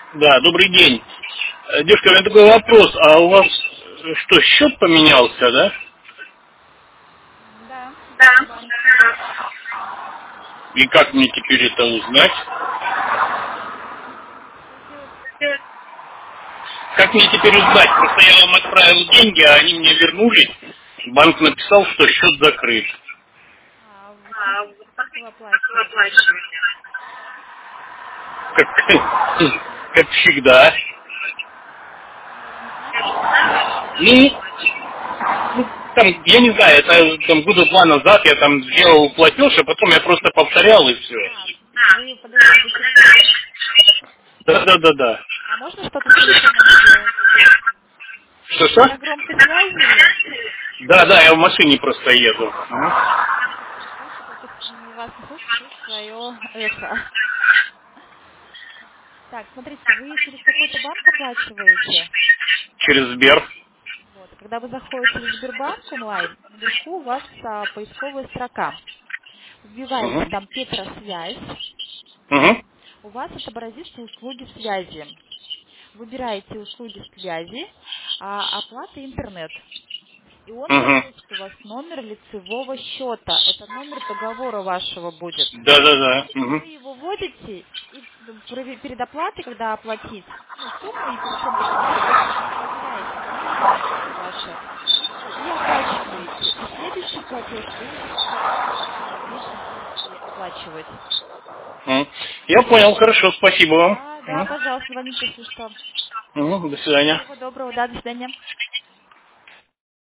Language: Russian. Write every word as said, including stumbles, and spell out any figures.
Да, добрый день. Э, Девушка, у меня такой вопрос. А у вас э, что, счет поменялся, да? Да, в Да. нашем банке. И как мне теперь это узнать? Что сделать? Как мне теперь узнать? Просто я вам отправил деньги, а они мне вернулись. Банк написал, что счет закрыт. А вы сколько, сколько вы оплачивали? Как, как всегда. Даже не знаете, сколько Ну, оплачивали? там, я не знаю, это там года два назад я там сделал платеж, а потом я просто повторял и все. А, вы подаете через банк? Да, да, да, да. А можно что-то с телефоном сделать? Что-что? Вы на громкой связи или? Да, да, я в машине просто еду. Мгм. Слушайте, слышу только с- м, вас не слышу, слышу свое эхо. Так, смотрите, вы через какой-то банк оплачиваете? Через Сбер. Вот. Когда вы заходите в Сбербанк онлайн, наверху у вас а, поисковая строка. Вбиваете Угу. там Петросвязь, Угу. у вас отобразится услуги связи. Выбираете услуги связи, а, оплата интернет. И он Угу. попросит у вас номер лицевого счета. Это номер договора вашего будет. Да, да, да. Вы Угу. его вводите и прове- перед оплатой, когда оплатить ну, сумму, и перед тем, как оплатить, проверяете наличные деньги ваши, и все, и оплачиваете. И следующий платеж вы уже через наличные будете оплачивать. М. Я понял, хорошо, спасибо вам. Да, да, Мгм. пожалуйста, звоните, если что. Мгм. До свидания. Всего доброго, да, до свидания.